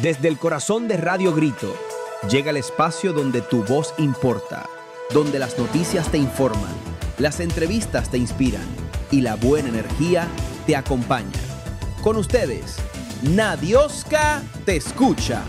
Desde el corazón de Radio Grito, llega el espacio donde tu voz importa, donde las noticias te informan, las entrevistas te inspiran y la buena energía te acompaña. Con ustedes, Nadioska te escucha.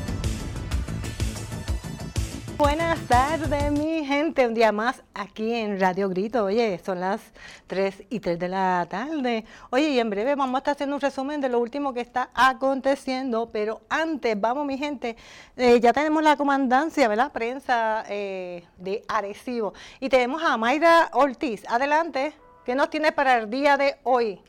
Buenas tardes, mi gente. Un día más aquí en Radio Grito. Oye, son las 3:03 de la tarde. Oye, y en breve vamos a estar haciendo un resumen de lo último que está aconteciendo. Pero antes, vamos, mi gente, ya tenemos la comandancia, ¿verdad? Prensa de Arecibo. Y tenemos a Mayra Ortiz. Adelante, ¿qué nos tiene para el día de hoy?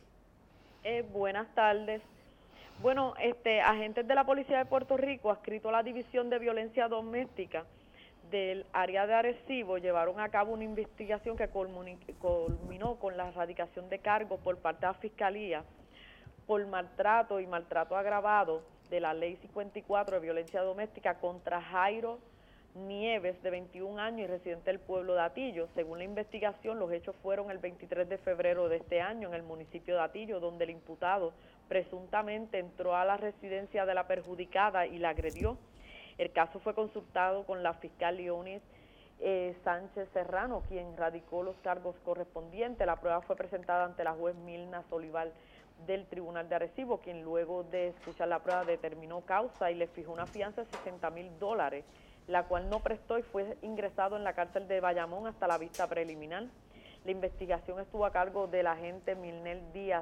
Buenas tardes. Bueno, agentes de la Policía de Puerto Rico, adscrito a la División de Violencia Doméstica del área de Arecibo, llevaron a cabo una investigación que culminó con la erradicación de cargos por parte de la Fiscalía por maltrato y maltrato agravado de la Ley 54 de Violencia Doméstica contra Jairo Nieves, de 21 años y residente del pueblo de Atillo. Según la investigación, los hechos fueron el 23 de febrero de este año en el municipio de Atillo, donde el imputado presuntamente entró a la residencia de la perjudicada y la agredió. El caso fue consultado con la fiscal Leonis Sánchez Serrano, quien radicó los cargos correspondientes. La prueba fue presentada ante la juez Milna Solival del Tribunal de Arecibo, quien luego de escuchar la prueba determinó causa y le fijó una fianza de $60,000, la cual no prestó y fue ingresado en la cárcel de Bayamón hasta la vista preliminar. La investigación estuvo a cargo del agente Milnel Díaz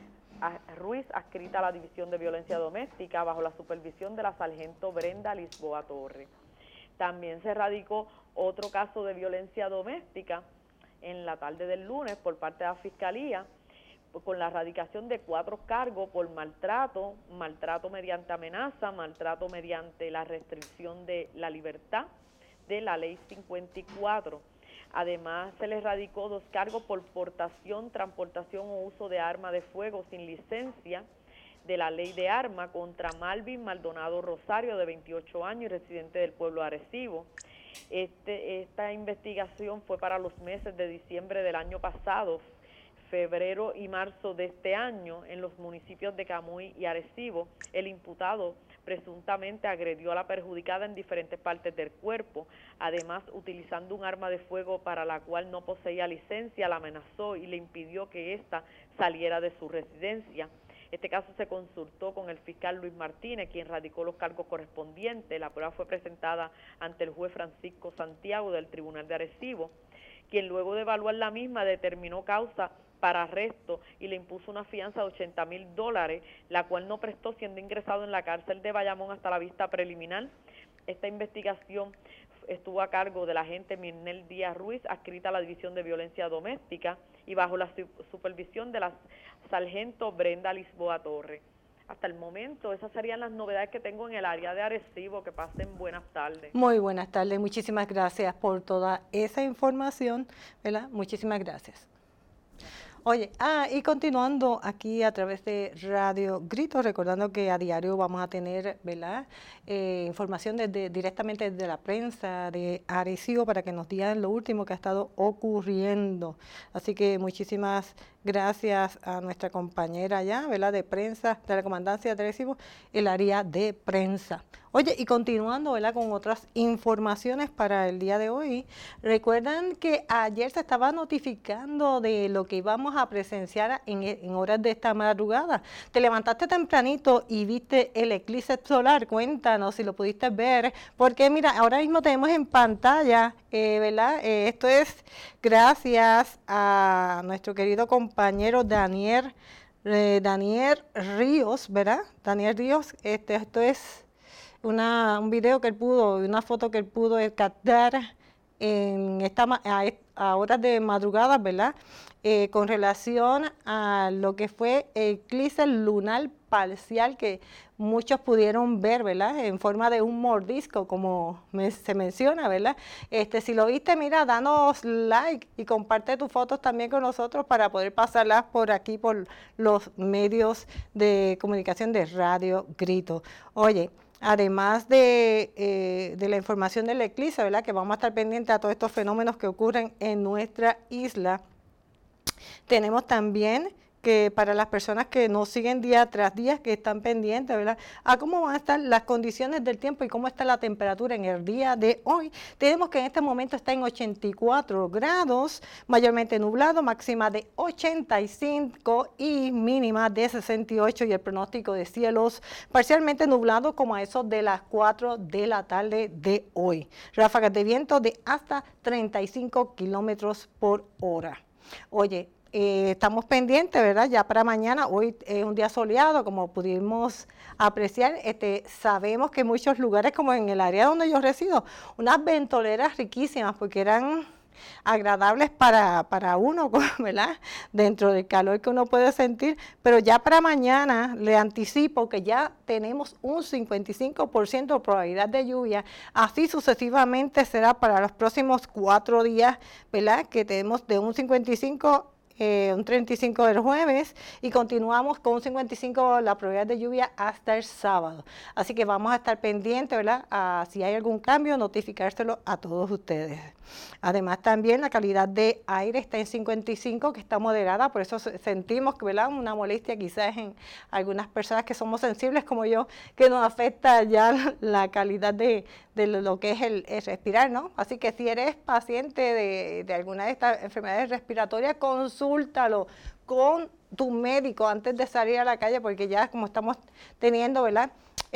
Ruiz, adscrita a la División de Violencia Doméstica, bajo la supervisión de la sargento Brenda Lisboa Torres. También se radicó otro caso de violencia doméstica en la tarde del lunes por parte de la Fiscalía, con la erradicación de 4 cargos por maltrato, maltrato mediante amenaza, maltrato mediante la restricción de la libertad de la Ley 54. Además, se les radicó 2 cargos por portación, transportación o uso de arma de fuego sin licencia de la Ley de Armas contra Malvin Maldonado Rosario, de 28 años y residente del pueblo de Arecibo. Esta investigación fue para los meses de diciembre del año pasado, febrero y marzo de este año, en los municipios de Camuy y Arecibo. El imputado presuntamente agredió a la perjudicada en diferentes partes del cuerpo. Además, utilizando un arma de fuego para la cual no poseía licencia, la amenazó y le impidió que ésta saliera de su residencia. Este caso se consultó con el fiscal Luis Martínez, quien radicó los cargos correspondientes. La prueba fue presentada ante el juez Francisco Santiago del Tribunal de Arecibo, quien luego de evaluar la misma determinó causa para arresto y le impuso una fianza de $80,000, la cual no prestó, siendo ingresado en la cárcel de Bayamón hasta la vista preliminar. Esta investigación estuvo a cargo del agente Mirnel Díaz Ruiz, adscrita a la División de Violencia Doméstica y bajo la supervisión de la sargento Brenda Lisboa Torres. Hasta el momento, esas serían las novedades que tengo en el área de Arecibo. Que pasen buenas tardes. Muy buenas tardes, muchísimas gracias por toda esa información, ¿verdad? Muchísimas gracias. Oye, y continuando aquí a través de Radio Grito, recordando que a diario vamos a tener, ¿verdad?, información directamente desde la prensa de Arecibo para que nos digan lo último que ha estado ocurriendo. Así que muchísimas gracias a nuestra compañera allá, ¿verdad?, de prensa, de la Comandancia de Arecibo, el área de prensa. Oye, y continuando, ¿verdad?, con otras informaciones para el día de hoy, recuerdan que ayer se estaba notificando de lo que íbamos a presenciar en horas de esta madrugada. Te levantaste tempranito y viste el eclipse solar. Cuéntanos si lo pudiste ver, porque mira, ahora mismo tenemos en pantalla, ¿verdad? Esto es gracias a nuestro querido compañero Daniel Ríos, ¿verdad? Daniel Ríos, esto es un video que él pudo, una foto que él pudo captar a horas de madrugada, ¿verdad? Con relación a lo que fue el eclipse lunar parcial que muchos pudieron ver, ¿verdad?, en forma de un mordisco, como se menciona, ¿verdad? Si lo viste, mira, danos like y comparte tus fotos también con nosotros para poder pasarlas por aquí, por los medios de comunicación de Radio Grito. Oye, además de la información del eclipse, ¿verdad?, que vamos a estar pendientes a todos estos fenómenos que ocurren en nuestra isla, tenemos también que para las personas que nos siguen día tras día, que están pendientes, ¿verdad?, a cómo van a estar las condiciones del tiempo y cómo está la temperatura en el día de hoy. Tenemos que en este momento está en 84 grados, mayormente nublado, máxima de 85 y mínima de 68, y el pronóstico de cielos parcialmente nublado como a eso de las 4 de la tarde de hoy. Ráfagas de viento de hasta 35 kilómetros por hora. Oye, estamos pendientes, ¿verdad? Ya para mañana, hoy es un día soleado, como pudimos apreciar. Sabemos que en muchos lugares, como en el área donde yo resido, unas ventoleras riquísimas, porque eran agradables para uno, ¿verdad?, dentro del calor que uno puede sentir, pero ya para mañana le anticipo que ya tenemos un 55% de probabilidad de lluvia, así sucesivamente será para los próximos 4 días, ¿verdad?, que tenemos de un 55%, un 35 del jueves, y continuamos con un 55 la probabilidad de lluvia hasta el sábado. Así que vamos a estar pendientes, ¿verdad?, si hay algún cambio, notificárselo a todos ustedes. Además, también la calidad de aire está en 55, que está moderada, por eso sentimos que, ¿verdad?, una molestia quizás en algunas personas que somos sensibles como yo, que nos afecta ya la calidad de lo que es el respirar, ¿no? Así que si eres paciente de alguna de estas enfermedades respiratorias, consúltalo con tu médico antes de salir a la calle, porque ya como estamos teniendo, ¿verdad?,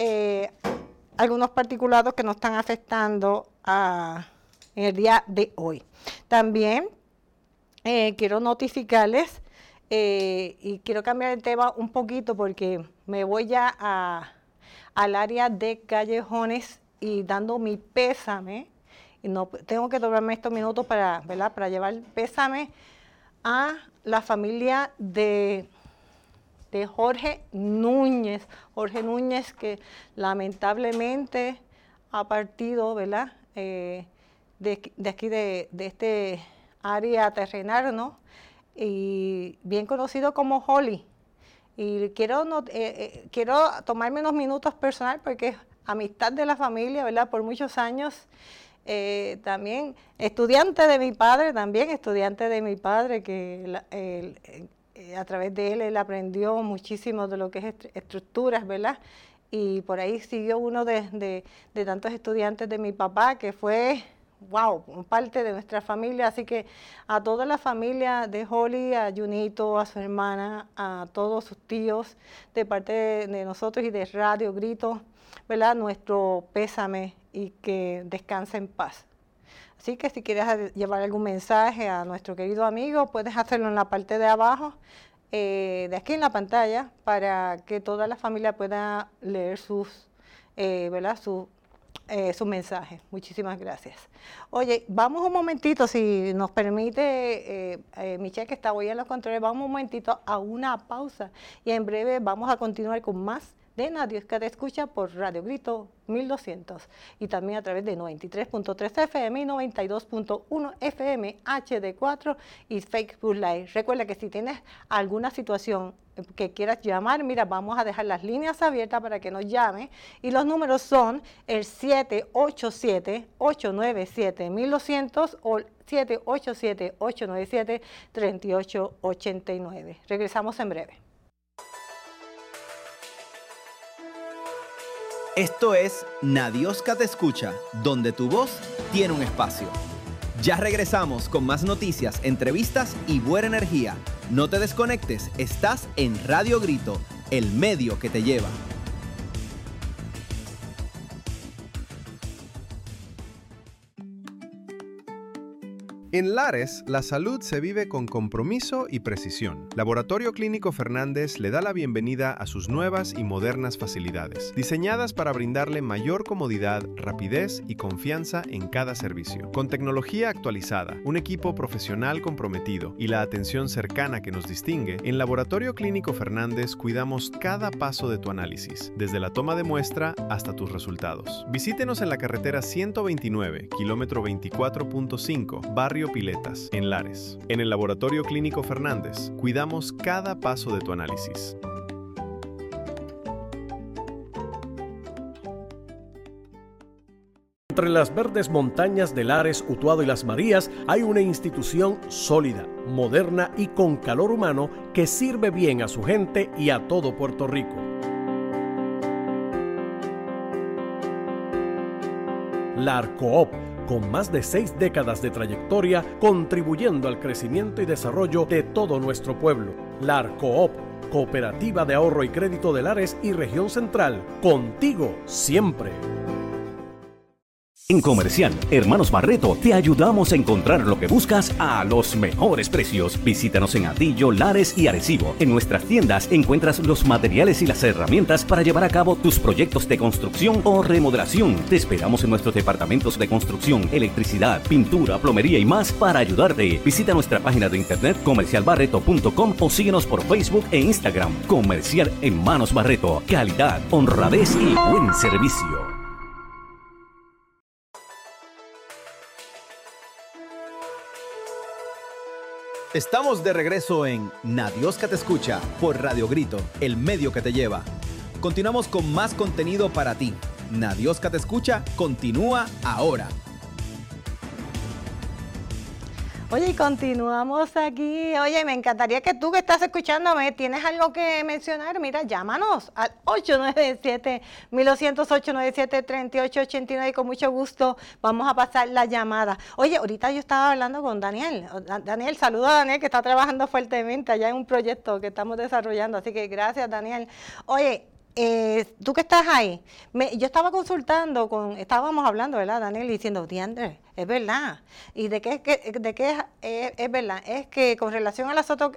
algunos particulados que nos están afectando en el día de hoy. También quiero notificarles y quiero cambiar el tema un poquito porque me voy ya al área de Callejones y dando mi pésame, y no tengo que tomarme estos minutos para, ¿verdad?, para llevar pésame a la familia de Jorge Núñez. Jorge Núñez, que lamentablemente ha partido, ¿verdad?, de aquí de este área terrenal, ¿no?, y bien conocido como Holly. Y quiero tomarme unos minutos personal porque es amistad de la familia, ¿verdad?, por muchos años. También estudiante de mi padre, que a través de él aprendió muchísimo de lo que es estructuras, ¿verdad? Y por ahí siguió uno de tantos estudiantes de mi papá, que fue, wow, parte de nuestra familia. Así que a toda la familia de Holly, a Junito, a su hermana, a todos sus tíos, de parte de nosotros y de Radio Grito, ¿verdad?, nuestro pésame y que descanse en paz. Así que si quieres llevar algún mensaje a nuestro querido amigo, puedes hacerlo en la parte de abajo, de aquí en la pantalla, para que toda la familia pueda leer ¿verdad?, su mensaje. Muchísimas gracias. Oye, vamos un momentito, si nos permite, Michelle, que está hoy en los controles, vamos un momentito a una pausa y en breve vamos a continuar con más de Nadie que te escucha por Radio Grito 1200 y también a través de 93.3 FM y 92.1 FM HD4 y Facebook Live. Recuerda que si tienes alguna situación que quieras llamar, mira, vamos a dejar las líneas abiertas para que nos llame, y los números son el 787-897-1200 o 787-897-3889. Regresamos en breve. Esto es Nadiosca te escucha, donde tu voz tiene un espacio. Ya regresamos con más noticias, entrevistas y buena energía. No te desconectes, estás en Radio Grito, el medio que te lleva. En Lares, la salud se vive con compromiso y precisión. Laboratorio Clínico Fernández le da la bienvenida a sus nuevas y modernas facilidades, diseñadas para brindarle mayor comodidad, rapidez y confianza en cada servicio. Con tecnología actualizada, un equipo profesional comprometido y la atención cercana que nos distingue, en Laboratorio Clínico Fernández cuidamos cada paso de tu análisis, desde la toma de muestra hasta tus resultados. Visítenos en la carretera 129, kilómetro 24.5, barrio Piletas, en Lares. En el Laboratorio Clínico Fernández, cuidamos cada paso de tu análisis. Entre las verdes montañas de Lares, Utuado y Las Marías hay una institución sólida, moderna y con calor humano que sirve bien a su gente y a todo Puerto Rico. La ARCOOP, con más de 6 décadas de trayectoria, contribuyendo al crecimiento y desarrollo de todo nuestro pueblo. La ARCOOP, Cooperativa de Ahorro y Crédito de Lares y Región Central, contigo siempre. En Comercial Hermanos Barreto te ayudamos a encontrar lo que buscas a los mejores precios. Visítanos en Atillo, Lares y Arecibo. En nuestras tiendas encuentras los materiales y las herramientas para llevar a cabo tus proyectos de construcción o remodelación. Te esperamos en nuestros departamentos de construcción, electricidad, pintura, plomería y más para ayudarte. Visita nuestra página de internet comercialbarreto.com o síguenos por Facebook e Instagram. Comercial Hermanos Barreto. Calidad, honradez y buen servicio. Estamos de regreso en Nadioska te escucha por Radio Grito, el medio que te lleva. Continuamos con más contenido para ti. Nadioska te escucha continúa ahora. Oye, y continuamos aquí. Oye, me encantaría que tú que estás escuchándome, ¿tienes algo que mencionar? Mira, llámanos al 897-1108-897-3889 y con mucho gusto vamos a pasar la llamada. Oye, ahorita yo estaba hablando con Daniel. Daniel, saluda a Daniel que está trabajando fuertemente allá en un proyecto que estamos desarrollando, así que gracias, Daniel. Oye, tú que estás ahí, yo estaba estábamos hablando, ¿verdad, Daniel? Diciendo, Diandre, es verdad. ¿Y de qué es verdad? Es que con relación a la foto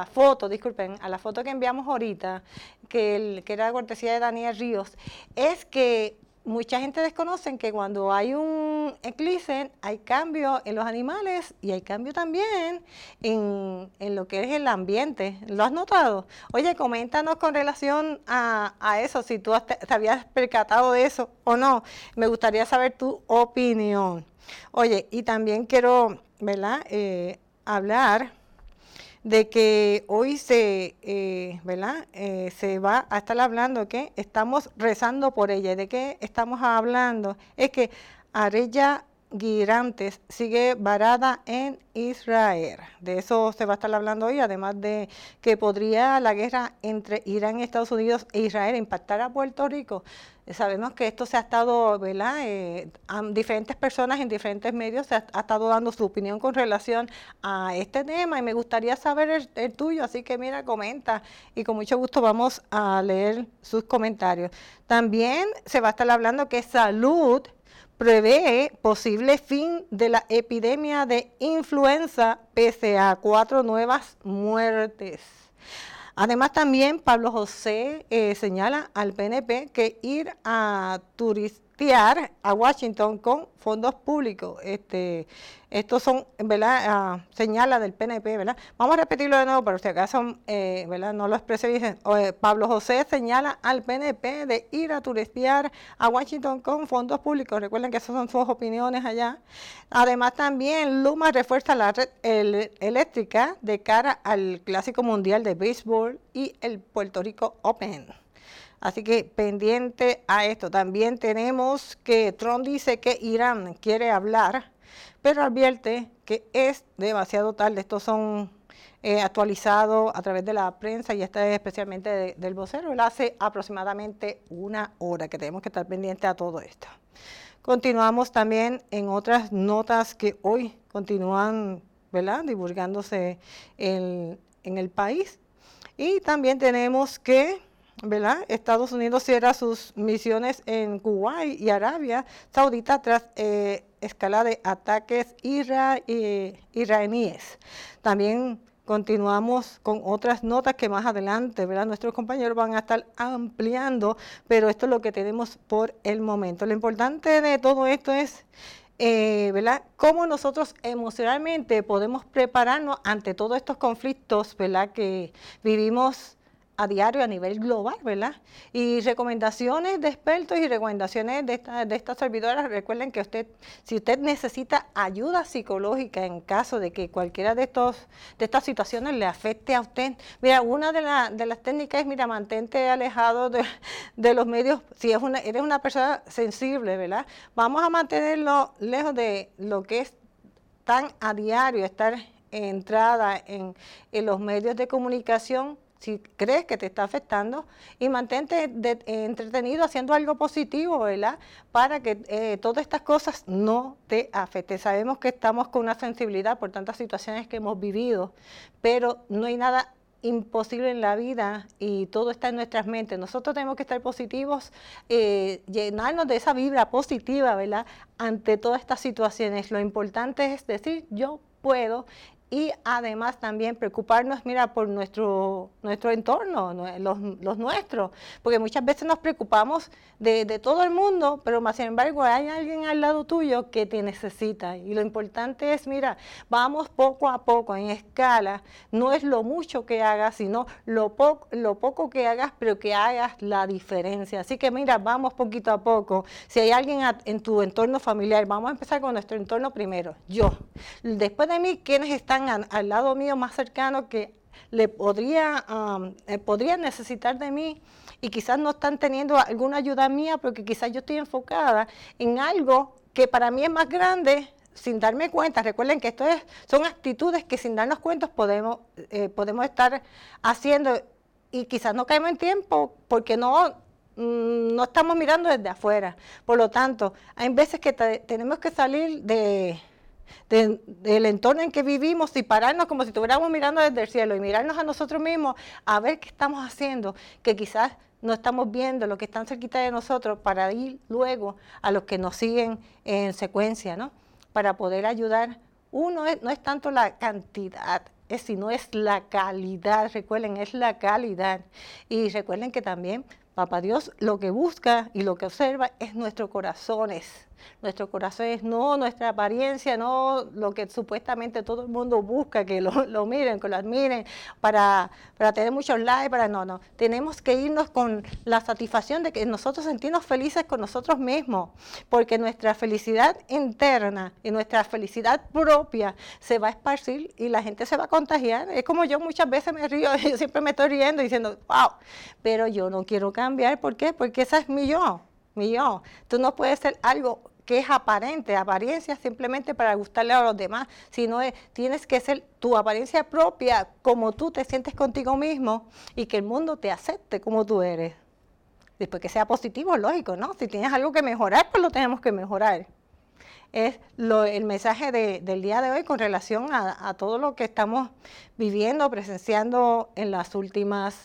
que enviamos ahorita, que era cortesía de Daniel Ríos, es que mucha gente desconoce que cuando hay un eclipse hay cambio en los animales y hay cambio también en lo que es el ambiente. ¿Lo has notado? Oye, coméntanos con relación a eso, si tú te habías percatado de eso o no. Me gustaría saber tu opinión. Oye, y también quiero, ¿verdad?, hablar de que hoy se va a estar hablando que estamos rezando por ella. ¿De qué estamos hablando? Es que Arella Girantes sigue varada en Israel. De eso se va a estar hablando hoy, además de que podría la guerra entre Irán, Estados Unidos e Israel impactar a Puerto Rico. Sabemos que esto se ha estado, ¿verdad? A diferentes personas en diferentes medios se ha estado dando su opinión con relación a este tema y me gustaría saber el tuyo, así que mira, comenta y con mucho gusto vamos a leer sus comentarios. También se va a estar hablando que Salud prevé posible fin de la epidemia de influenza pese a 4 nuevas muertes. Además también Pablo José señala al PNP que ir a turistear a Washington con fondos públicos. Estos son, ¿verdad? Señala del PNP, ¿verdad? Vamos a repetirlo de nuevo, pero si acaso, ¿verdad?, no lo expresé bien. Pablo José señala al PNP de ir a turistear a Washington con fondos públicos. Recuerden que esas son sus opiniones allá. Además también Luma refuerza la red eléctrica de cara al Clásico Mundial de Béisbol y el Puerto Rico Open. Así que pendiente a esto. También tenemos que Trump dice que Irán quiere hablar, pero advierte que es demasiado tarde. Estos son actualizados a través de la prensa y este es especialmente del vocero. Él hace aproximadamente 1 hora que tenemos que estar pendientes a todo esto. Continuamos también en otras notas que hoy continúan, ¿verdad?, divulgándose en el país. Y también tenemos que, ¿verdad?, Estados Unidos cierra sus misiones en Kuwait y Arabia Saudita tras escala de ataques iraníes. También continuamos con otras notas que más adelante, ¿verdad?, nuestros compañeros van a estar ampliando, pero esto es lo que tenemos por el momento. Lo importante de todo esto es, ¿verdad?, cómo nosotros emocionalmente podemos prepararnos ante todos estos conflictos, ¿verdad?, que vivimos a diario a nivel global, ¿verdad? Y recomendaciones de expertos y recomendaciones de estas servidoras, recuerden que si usted necesita ayuda psicológica en caso de que cualquiera de estas situaciones le afecte a usted, mira, una de las técnicas es, mira, mantente alejado de los medios, si eres una persona sensible, ¿verdad? Vamos a mantenerlo lejos de lo que es tan a diario, estar entrada en los medios de comunicación, si crees que te está afectando, y mantente entretenido haciendo algo positivo, ¿verdad? Para que todas estas cosas no te afecten. Sabemos que estamos con una sensibilidad por tantas situaciones que hemos vivido, pero no hay nada imposible en la vida y todo está en nuestras mentes. Nosotros tenemos que estar positivos, llenarnos de esa vibra positiva, ¿verdad? Ante todas estas situaciones. Lo importante es decir, yo puedo. Y además también preocuparnos, mira, por nuestro entorno, los nuestros, porque muchas veces nos preocupamos de todo el mundo, pero más sin embargo hay alguien al lado tuyo que te necesita. Y lo importante es, mira, vamos poco a poco, en escala, no es lo mucho que hagas, sino lo poco que hagas, pero que hagas la diferencia. Así que mira, vamos poquito a poco. Si hay alguien en tu entorno familiar, vamos a empezar con nuestro entorno primero, yo. Después de mí, ¿quiénes están al lado mío más cercano que le podrían necesitar de mí y quizás no están teniendo alguna ayuda mía porque quizás yo estoy enfocada en algo que para mí es más grande sin darme cuenta? Recuerden que son actitudes que sin darnos cuenta podemos estar haciendo y quizás no caemos en tiempo porque no estamos mirando desde afuera. Por lo tanto, hay veces que tenemos que salir del entorno en que vivimos y pararnos como si estuviéramos mirando desde el cielo y mirarnos a nosotros mismos a ver qué estamos haciendo, que quizás no estamos viendo lo que están cerquita de nosotros para ir luego a los que nos siguen en secuencia, ¿no? Para poder ayudar. No es tanto la cantidad, sino es la calidad. Recuerden, es la calidad. Y recuerden que también Papá Dios lo que busca y lo que observa es nuestros corazones. Nuestros corazones, no nuestra apariencia, no lo que supuestamente todo el mundo busca, que lo miren, que lo admiren, para tener muchos likes, no. Tenemos que irnos con la satisfacción de que nosotros sentirnos felices con nosotros mismos, porque nuestra felicidad interna y nuestra felicidad propia se va a esparcir y la gente se va a contagiar. Es como yo muchas veces me río, yo siempre me estoy riendo diciendo, wow, pero yo no quiero cambiar. ¿Por qué? Porque esa es mi yo. Tú no puedes ser algo que es aparente, apariencia simplemente para gustarle a los demás, sino tienes que ser tu apariencia propia, como tú te sientes contigo mismo y que el mundo te acepte como tú eres. Después que sea positivo, lógico, ¿no? Si tienes algo que mejorar, pues lo tenemos que mejorar. Es el mensaje del día de hoy con relación a todo lo que estamos viviendo, presenciando en las últimas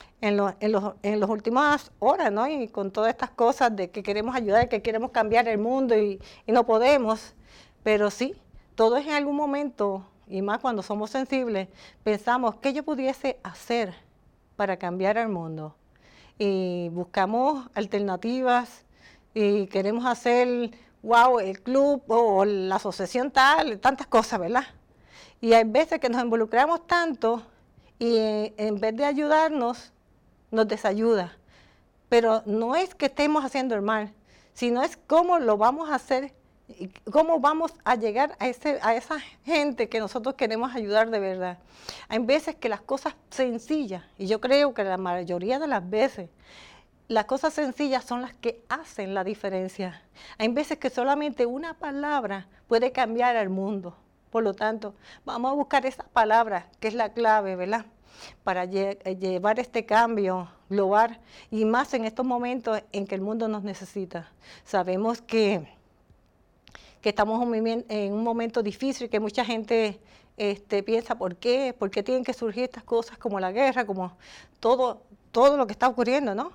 últimas horas, ¿no? Y con todas estas cosas de que queremos ayudar, que queremos cambiar el mundo y no podemos. Pero sí, todo es en algún momento, y más cuando somos sensibles, pensamos, ¿qué yo pudiese hacer para cambiar el mundo? Y buscamos alternativas y queremos hacer, wow, el club o la asociación tal, tantas cosas, ¿verdad? Y hay veces que nos involucramos tanto y en vez de ayudarnos, nos desayuda, pero no es que estemos haciendo el mal, sino es cómo lo vamos a hacer, y cómo vamos a llegar a esa gente que nosotros queremos ayudar de verdad. Hay veces que las cosas sencillas, y yo creo que la mayoría de las veces, las cosas sencillas son las que hacen la diferencia. Hay veces que solamente una palabra puede cambiar al mundo. Por lo tanto, vamos a buscar esa palabra que es la clave, ¿verdad? Para llevar este cambio global y más en estos momentos en que el mundo nos necesita. Sabemos que estamos en un momento difícil, que mucha gente piensa ¿por qué tienen que surgir estas cosas como la guerra, como todo lo que está ocurriendo, ¿no?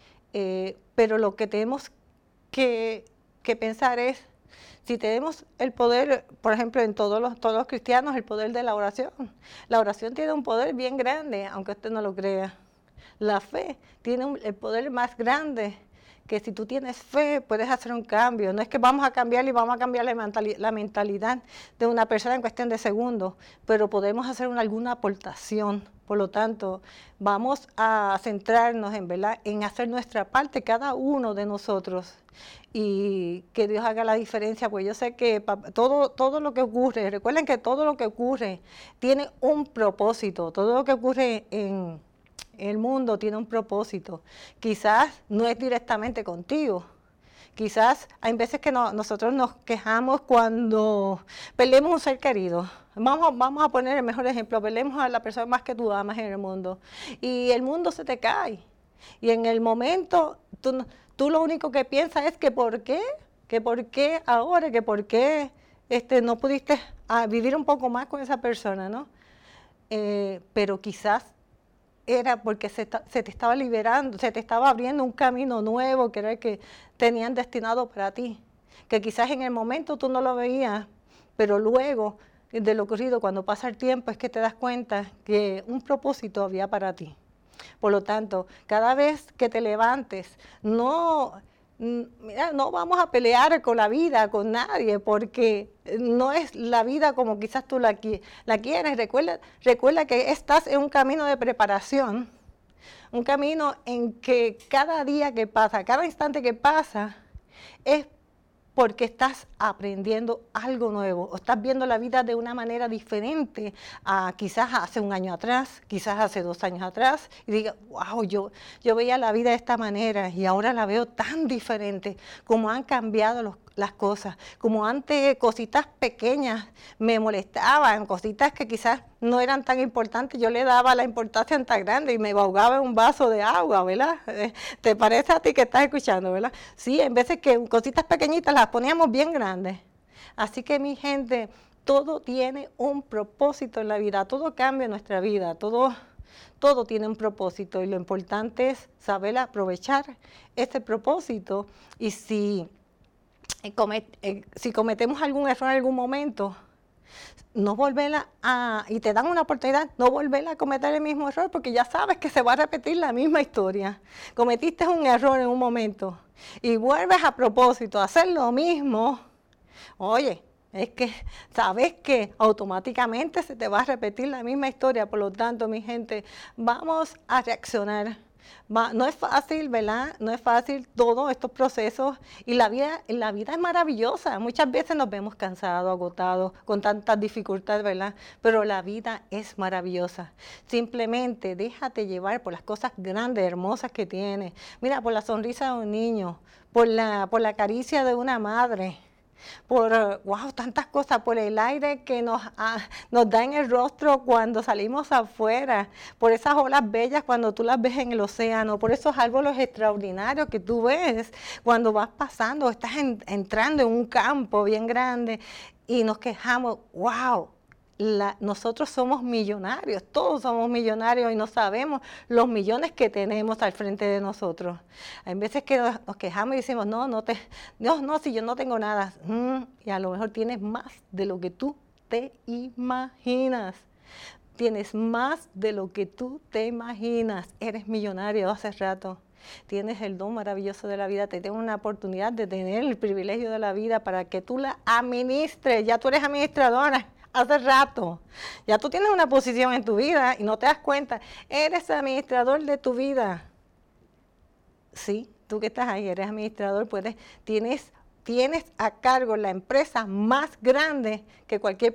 Pero lo que tenemos que pensar es, si tenemos el poder, por ejemplo, en todos los cristianos, el poder de la oración. La oración tiene un poder bien grande, aunque usted no lo crea. La fe tiene el poder más grande que si tú tienes fe puedes hacer un cambio. No es que vamos a cambiar y vamos a cambiar la mentalidad de una persona en cuestión de segundos, pero podemos hacer alguna aportación. Por lo tanto, vamos a centrarnos en hacer nuestra parte, cada uno de nosotros, y que Dios haga la diferencia, pues yo sé que todo lo que ocurre, recuerden que todo lo que ocurre tiene un propósito, todo lo que ocurre en el mundo tiene un propósito. Quizás no es directamente contigo. Quizás hay veces que nosotros nos quejamos cuando perdemos un ser querido. Vamos a poner el mejor ejemplo, perdemos a la persona más que tú amas en el mundo y el mundo se te cae. Y en el momento tú lo único que piensas es que ¿por qué? Que por qué ahora, que por qué no pudiste vivir un poco más con esa persona, ¿no? Pero quizás era porque se te estaba liberando, se te estaba abriendo un camino nuevo que era el que tenían destinado para ti, que quizás en el momento tú no lo veías, pero luego de lo ocurrido, cuando pasa el tiempo, es que te das cuenta que un propósito había para ti. Por lo tanto, cada vez que te levantes, no vamos a pelear con la vida, con nadie, porque no es la vida como quizás tú la quieres. Recuerda que estás en un camino de preparación, un camino en que cada día que pasa, cada instante que pasa, es porque estás aprendiendo algo nuevo, o estás viendo la vida de una manera diferente a quizás hace un año atrás, quizás hace 2 años atrás, y diga, wow, yo veía la vida de esta manera y ahora la veo tan diferente, como han cambiado las cosas, como antes cositas pequeñas me molestaban, cositas que quizás no eran tan importantes, yo le daba la importancia tan grande y me ahogaba en un vaso de agua, ¿verdad? ¿Te parece a ti que estás escuchando, verdad? Sí, en veces que cositas pequeñitas las poníamos bien grandes. Así que mi gente, todo tiene un propósito en la vida, todo cambia en nuestra vida, todo tiene un propósito y lo importante es saber aprovechar ese propósito y si cometemos algún error en algún momento, no volverla y te dan una oportunidad, no volverla a cometer el mismo error, porque ya sabes que se va a repetir la misma historia. Cometiste un error en un momento y vuelves a propósito a hacer lo mismo, oye, es que sabes que automáticamente se te va a repetir la misma historia. Por lo tanto, mi gente, vamos a reaccionar. No es fácil, ¿verdad? No es fácil todos estos procesos y la vida es maravillosa. Muchas veces nos vemos cansados, agotados, con tantas dificultades, ¿verdad? Pero la vida es maravillosa. Simplemente déjate llevar por las cosas grandes, hermosas que tienes. Mira, por la sonrisa de un niño, por la caricia de una madre, por tantas cosas, por el aire que nos da en el rostro cuando salimos afuera, por esas olas bellas cuando tú las ves en el océano, por esos árboles extraordinarios que tú ves cuando vas pasando, estás entrando en un campo bien grande y nos quejamos, wow. Nosotros somos millonarios, todos somos millonarios y no sabemos los millones que tenemos al frente de nosotros. Hay veces que nos quejamos y decimos, no, si yo no tengo nada. Y a lo mejor tienes más de lo que tú te imaginas. Tienes más de lo que tú te imaginas. Eres millonario hace rato. Tienes el don maravilloso de la vida, te tengo una oportunidad de tener el privilegio de la vida para que tú la administres. Ya tú eres administradora. Hace rato, ya tú tienes una posición en tu vida y no te das cuenta, eres administrador de tu vida. Sí, tú que estás ahí, eres administrador, tienes a cargo la empresa más grande que cualquier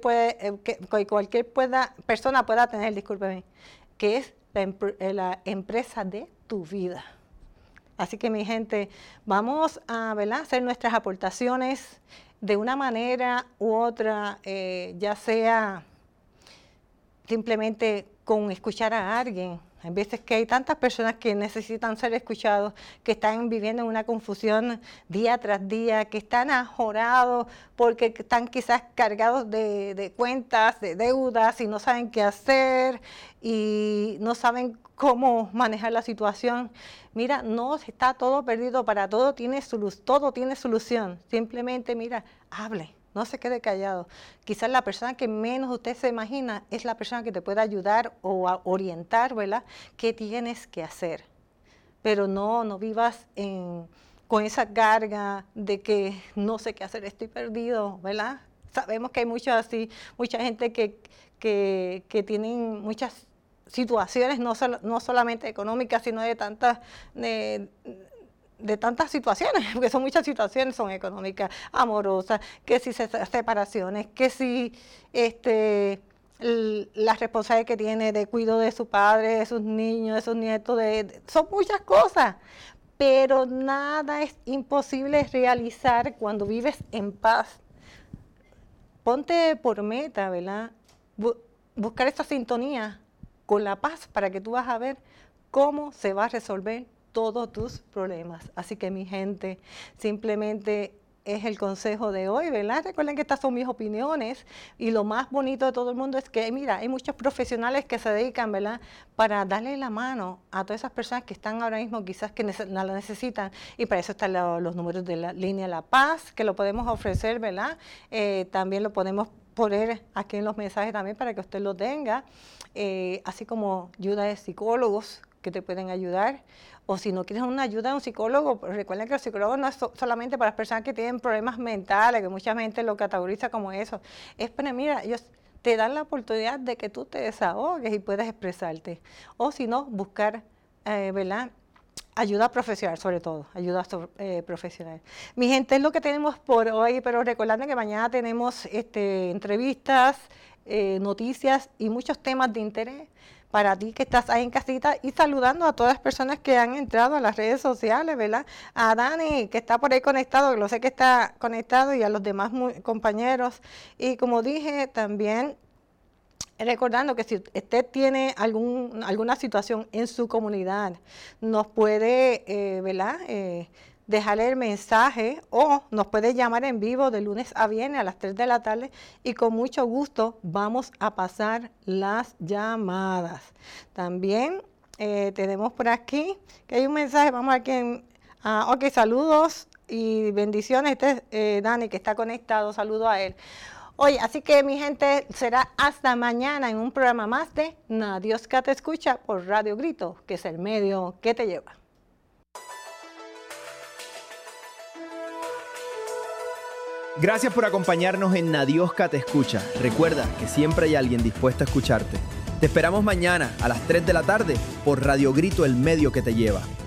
persona pueda tener, discúlpeme, que es la empresa de tu vida. Así que mi gente, vamos a hacer nuestras aportaciones de una manera u otra, ya sea simplemente con escuchar a alguien. Hay veces que hay tantas personas que necesitan ser escuchados, que están viviendo en una confusión día tras día, que están ajorados porque están quizás cargados de cuentas, de deudas y no saben qué hacer y no saben cómo manejar la situación. Mira, no está todo perdido, para todo tiene solución. Simplemente, mira, hable. No se quede callado. Quizás la persona que menos usted se imagina es la persona que te puede ayudar o a orientar, ¿verdad? ¿Qué tienes que hacer? Pero no vivas con esa carga de que no sé qué hacer, estoy perdido, ¿verdad? Sabemos que hay mucha gente que tienen muchas situaciones, no solamente económicas, sino de tantas situaciones, porque son muchas situaciones, son económicas, amorosas, que si separaciones, que si la responsabilidad que tiene de cuidado de su padre, de sus niños, de sus nietos, son muchas cosas, pero nada es imposible realizar cuando vives en paz. Ponte por meta, ¿verdad? Buscar esa sintonía con la paz para que tú vas a ver cómo se va a resolver todos tus problemas. Así que mi gente, simplemente es el consejo de hoy, ¿verdad? Recuerden que estas son mis opiniones y lo más bonito de todo el mundo es que, mira, hay muchos profesionales que se dedican, ¿verdad?, para darle la mano a todas esas personas que están ahora mismo quizás que la necesitan, y para eso están los números de la línea La Paz, que lo podemos ofrecer, ¿verdad? También lo podemos poner aquí en los mensajes también para que usted lo tenga, así como ayuda de psicólogos que te pueden ayudar. O si no quieres una ayuda de un psicólogo, recuerden que el psicólogo no es solamente para las personas que tienen problemas mentales, que mucha gente lo categoriza como eso. Es para, mira, ellos te dan la oportunidad de que tú te desahogues y puedas expresarte. O si no, buscar, ¿verdad?, ayuda profesional, sobre todo, ayuda profesional. Mi gente, es lo que tenemos por hoy, pero recordando que mañana tenemos entrevistas, noticias y muchos temas de interés para ti que estás ahí en casita, y saludando a todas las personas que han entrado a las redes sociales, ¿verdad? A Dani, que está por ahí conectado, que lo sé que está conectado, y a los demás compañeros. Y como dije, también recordando que si usted tiene alguna situación en su comunidad, nos puede, ¿verdad?, dejarle el mensaje, o nos puede llamar en vivo de lunes a viernes a las 3 de la tarde, y con mucho gusto vamos a pasar las llamadas. También tenemos por aquí que hay un mensaje, vamos a ver ok, saludos y bendiciones. Dani, que está conectado, saludo a él. Oye, así que mi gente, será hasta mañana en un programa más de Dios que te escucha por Radio Grito, que es el medio que te lleva. Gracias por acompañarnos en Nadioska te escucha. Recuerda que siempre hay alguien dispuesto a escucharte. Te esperamos mañana a las 3 de la tarde por Radio Grito, el medio que te lleva.